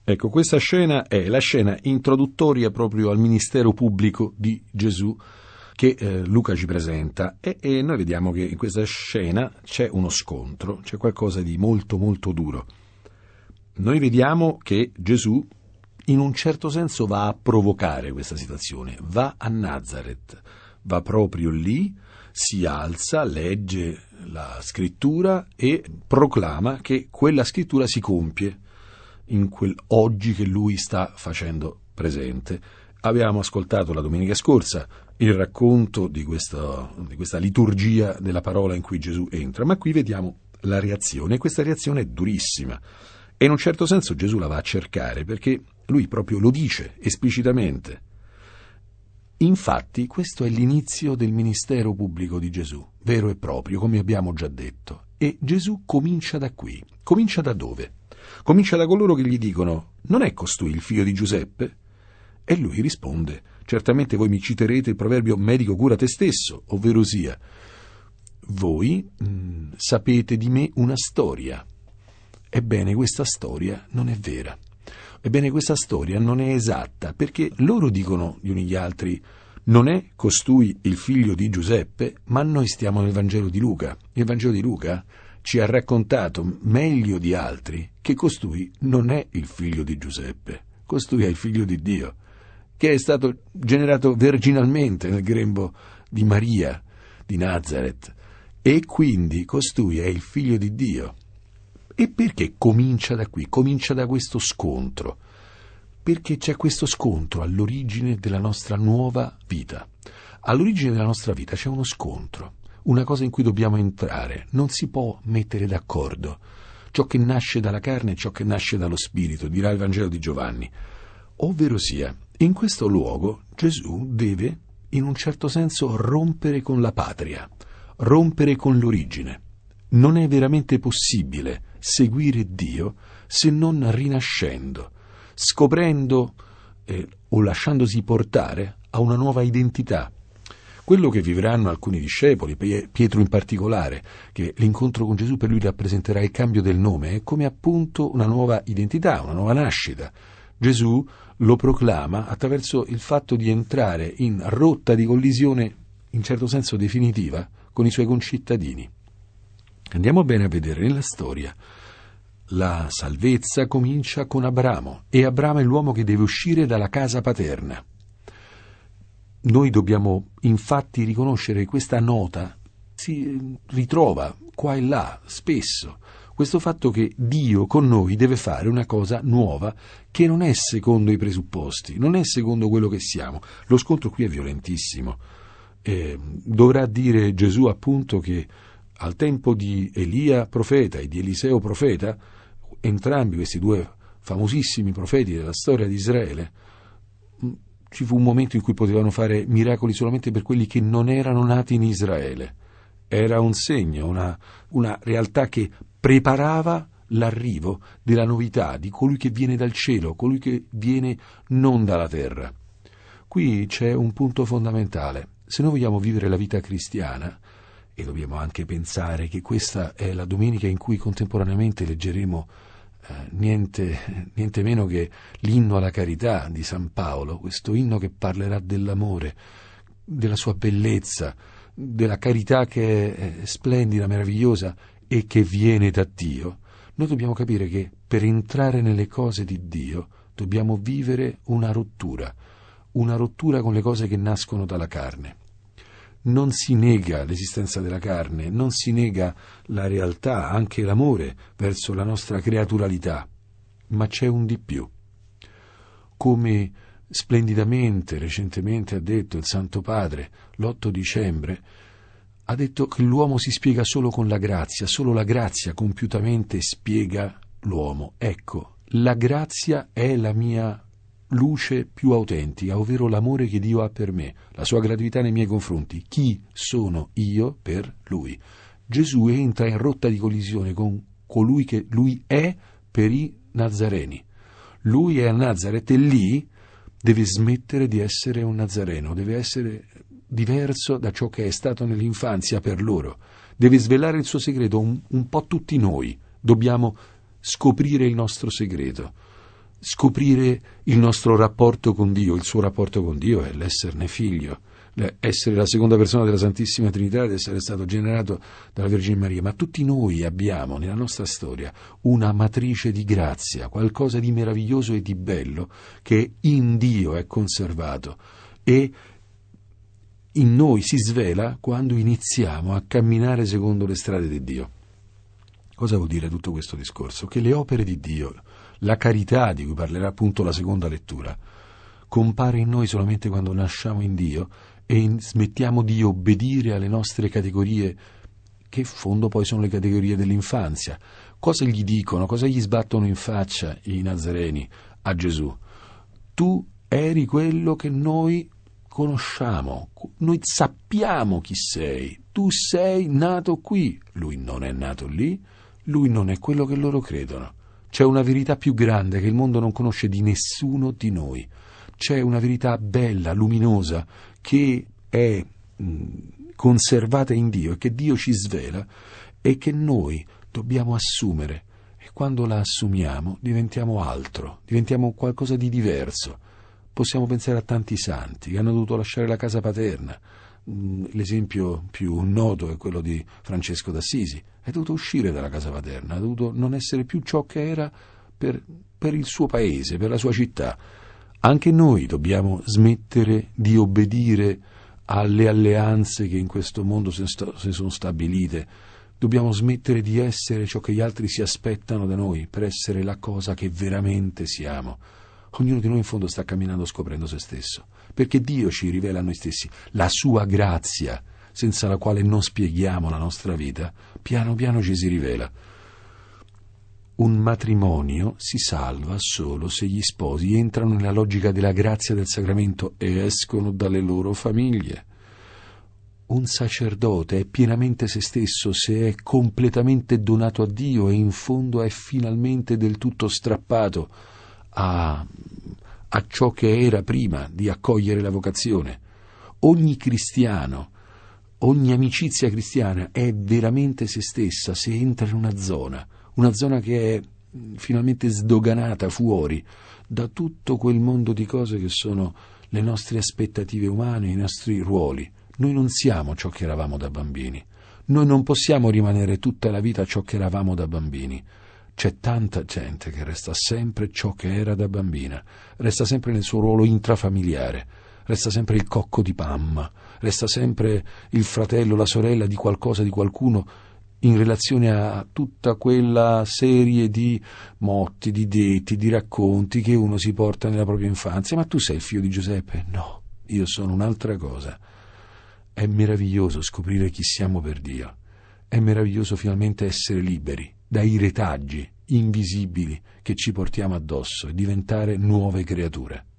Ecco, questa scena è la scena introduttoria proprio al ministero pubblico di Gesù che Luca ci presenta e noi vediamo che in questa scena c'è uno scontro, c'è qualcosa di molto molto duro. Noi vediamo che Gesù in un certo senso va a provocare questa situazione, va a Nazareth, va proprio lì, si alza, legge la scrittura e proclama che quella scrittura si compie in quel oggi che lui sta facendo presente. Abbiamo ascoltato la domenica scorsa il racconto di questa liturgia della parola in cui Gesù entra, ma qui vediamo la reazione, e questa reazione è durissima. E in un certo senso Gesù la va a cercare, perché lui proprio lo dice esplicitamente. Infatti questo è l'inizio del ministero pubblico di Gesù, vero e proprio, come abbiamo già detto. E Gesù comincia da qui. Comincia da dove? Comincia da coloro che gli dicono: non è costui il figlio di Giuseppe? E lui risponde: certamente voi mi citerete il proverbio medico cura te stesso, ovvero sia, voi sapete di me una storia. Ebbene, questa storia non è vera. Ebbene, questa storia non è esatta, perché loro dicono gli uni gli altri: non è costui il figlio di Giuseppe, ma noi stiamo nel Vangelo di Luca. Il Vangelo di Luca ci ha raccontato meglio di altri che costui non è il figlio di Giuseppe, costui è il figlio di Dio, che è stato generato virginalmente nel grembo di Maria di Nazareth, e quindi costui è il figlio di Dio. E perché comincia da qui? Comincia da questo scontro, perché c'è questo scontro all'origine della nostra nuova vita. All'origine della nostra vita c'è uno scontro, una cosa in cui dobbiamo entrare, non si può mettere d'accordo. Ciò che nasce dalla carne e ciò che nasce dallo spirito, dirà il Vangelo di Giovanni. Ovvero sia, in questo luogo Gesù deve, in un certo senso, rompere con la patria, rompere con l'origine. Non è veramente possibile seguire Dio se non rinascendo, scoprendo o lasciandosi portare a una nuova identità. Quello che vivranno alcuni discepoli, Pietro in particolare, che l'incontro con Gesù per lui rappresenterà il cambio del nome, è come appunto una nuova identità, una nuova nascita. Gesù lo proclama attraverso il fatto di entrare in rotta di collisione, in certo senso definitiva, con i suoi concittadini. Andiamo bene a vedere nella storia. La salvezza comincia con Abramo, e Abramo è l'uomo che deve uscire dalla casa paterna. Noi dobbiamo infatti riconoscere che questa nota si ritrova qua e là spesso, questo fatto che Dio con noi deve fare una cosa nuova che non è secondo i presupposti, non è secondo quello che siamo. Lo scontro qui è violentissimo. Dovrà dire Gesù appunto che al tempo di Elia profeta e di Eliseo profeta, entrambi questi due famosissimi profeti della storia di Israele, ci fu un momento in cui potevano fare miracoli solamente per quelli che non erano nati in Israele. Era un segno, una realtà che preparava l'arrivo della novità, di colui che viene dal cielo, colui che viene non dalla terra. Qui c'è un punto fondamentale. Se noi vogliamo vivere la vita cristiana, e dobbiamo anche pensare che questa è la domenica in cui contemporaneamente leggeremo niente meno che l'inno alla carità di San Paolo, questo inno che parlerà dell'amore, della sua bellezza, della carità che è splendida, meravigliosa e che viene da Dio. Noi dobbiamo capire che per entrare nelle cose di Dio dobbiamo vivere una rottura con le cose che nascono dalla carne. Non si nega l'esistenza della carne, non si nega la realtà, anche l'amore verso la nostra creaturalità, ma c'è un di più. Come splendidamente recentemente ha detto il Santo Padre l'8 dicembre, ha detto che l'uomo si spiega solo con la grazia, solo la grazia compiutamente spiega l'uomo. Ecco, la grazia è la mia luce più autentica, ovvero l'amore che Dio ha per me, la sua gratuità nei miei confronti. Chi sono io per Lui? Gesù entra in rotta di collisione con colui che Lui è per i Nazareni. Lui è a Nazareth e lì deve smettere di essere un Nazareno, deve essere diverso da ciò che è stato nell'infanzia per loro. Deve svelare il suo segreto, un po' tutti noi. Dobbiamo scoprire il nostro segreto. scoprire il nostro rapporto con Dio. Il suo rapporto con Dio è l'esserne figlio, essere la seconda persona della Santissima Trinità ed essere stato generato dalla Vergine Maria. Ma tutti noi abbiamo nella nostra storia una matrice di grazia, qualcosa di meraviglioso e di bello che in Dio è conservato e in noi si svela quando iniziamo a camminare secondo le strade di Dio. Cosa vuol dire tutto questo discorso? Che le opere di Dio, la carità di cui parlerà appunto la seconda lettura, compare in noi solamente quando nasciamo in Dio e smettiamo di obbedire alle nostre categorie, che in fondo poi sono le categorie dell'infanzia. Cosa gli dicono, cosa gli sbattono in faccia i Nazareni a Gesù? Tu eri quello che noi conosciamo, noi sappiamo chi sei, tu sei nato qui, lui non è nato lì, lui non è quello che loro credono. C'è una verità più grande che il mondo non conosce di nessuno di noi. C'è una verità bella, luminosa, che è conservata in Dio e che Dio ci svela e che noi dobbiamo assumere. E quando la assumiamo diventiamo altro, diventiamo qualcosa di diverso. Possiamo pensare a tanti santi che hanno dovuto lasciare la casa paterna. L'esempio più noto è quello di Francesco d'Assisi. È dovuto uscire dalla casa paterna, ha dovuto non essere più ciò che era per il suo paese, per la sua città. Anche noi dobbiamo smettere di obbedire alle alleanze che in questo mondo si sono stabilite. Dobbiamo smettere di essere ciò che gli altri si aspettano da noi per essere la cosa che veramente siamo. Ognuno di noi in fondo sta camminando scoprendo se stesso, perché Dio ci rivela a noi stessi la sua grazia, senza la quale non spieghiamo la nostra vita, piano piano ci si rivela. Un matrimonio si salva solo se gli sposi entrano nella logica della grazia del sacramento e escono dalle loro famiglie. Un sacerdote è pienamente se stesso se è completamente donato a Dio e in fondo è finalmente del tutto strappato a ciò che era prima di accogliere la vocazione. Ogni cristiano, ogni amicizia cristiana è veramente se stessa se entra in una zona che è finalmente sdoganata fuori da tutto quel mondo di cose che sono le nostre aspettative umane, i nostri ruoli. Noi non siamo ciò che eravamo da bambini. Noi non possiamo rimanere tutta la vita ciò che eravamo da bambini. C'è tanta gente che resta sempre ciò che era da bambina, resta sempre nel suo ruolo intrafamiliare, resta sempre il cocco di mamma, resta sempre il fratello, la sorella di qualcosa, di qualcuno, in relazione a tutta quella serie di motti, di detti, di racconti che uno si porta nella propria infanzia. Ma tu sei il figlio di Giuseppe? No, io sono un'altra cosa. È meraviglioso scoprire chi siamo per Dio. È meraviglioso finalmente essere liberi dai retaggi invisibili che ci portiamo addosso e diventare nuove creature.